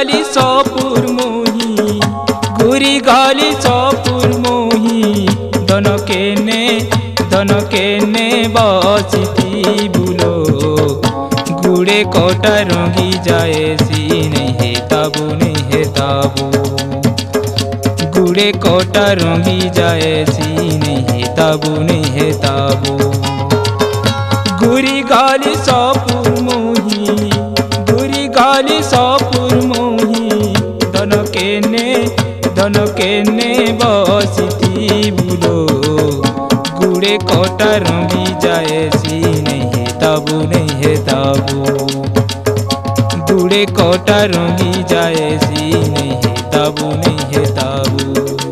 गाली सपुर मोही गुरी गाली सपुर मोही दन केने बसिती बुलो गुड़े कोटा रंगी जाए सी नहीं है ताबू नहीं है ताबू गुड़े कोटा रंगी जाए सी नहीं है ताबू नहीं है ताबू गुरी गाली सपुर मोही गुरी गाली सपुर मोही धन केने बसिती बुलो गुड़े कोटा रंगी जाए सी नहीं है ताबू नहीं है ताबू गुड़े कोटा रंगी जाए सी नहीं है ताबू नहीं है ताबू।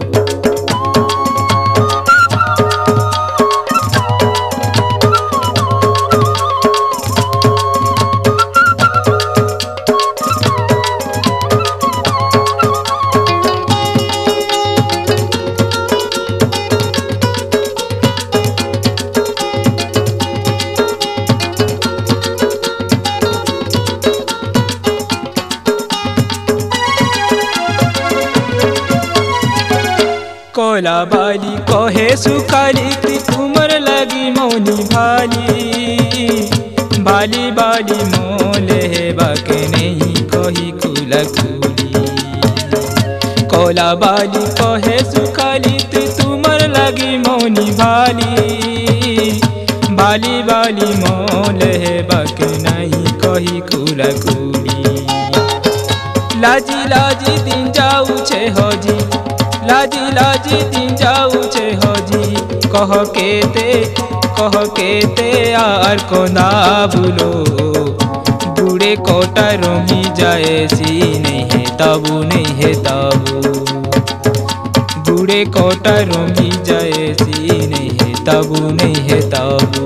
कोला बाली कहे सुखाली ती तुमर लगी मौनी भाली बाली बाली मोले बाके नहीं कही कुला कुली कोला बाली कहे सुखाली ती तुमर लगी मौनी भाली बाली बाली मोले बाके नहीं कही कुला कुली लाजी लाजी दिन जाऊ छे हजी लाजी लाजी दिन जाऊ छे हजी कह केते यार को ना भूलो गुड़े कोटा रंगी जाए सी नहीं है ताबू नहीं है ताबू गुड़े कोटा रंगी जाए सी नहीं है ताबू नहीं है ताबू।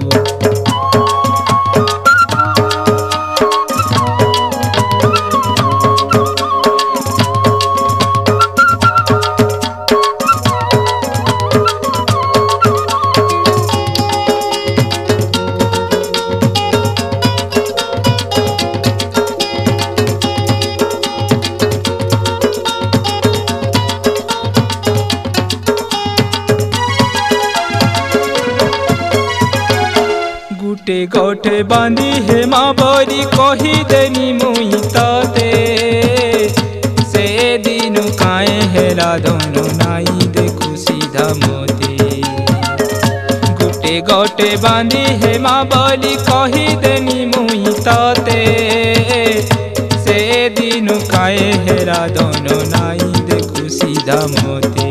गुटे गोटे बांधी हे माँ बोरी कही देनी मुई ताते से दिन काए हेला दोनों नाई देखू सीधा मोते गुटे गोटे बांधी हे माँ बोली कही देनी मुई ताते से दिन काए हेला दोनों नाई देखू सीधा मोते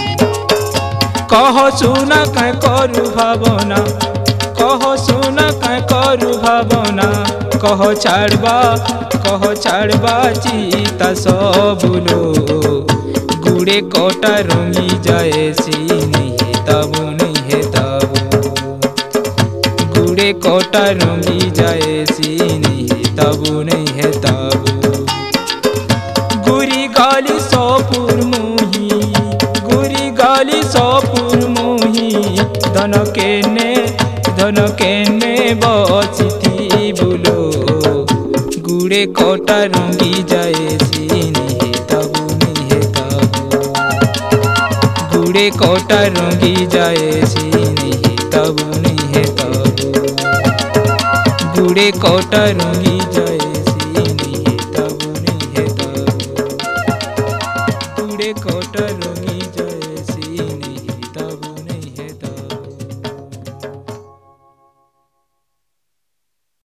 कह सुना कह करू भावना कह सुना कह करू भावना कह छाड़बा चीता सबुलो गुड़े कोटा रंगी जाए सी नहीं है ताबू नहीं है ताबू गुड़े कोटा रंगी जाए सी नहीं है ताबू नहीं है ताबू गुरी गाली सपुर मोही गुरी गाली सपुर मोही धन केने बसिती बुलो गुड़े कोटा रंगी जाए सी नहीं है ताबू नहीं है ताबू गुड़े कोटा रंगी जाए सी नहीं है ताबू नहीं है ताबू गुड़े कोटा रंगी जाए सी नहीं है ताबू नहीं है ताबू गुड़े कोटा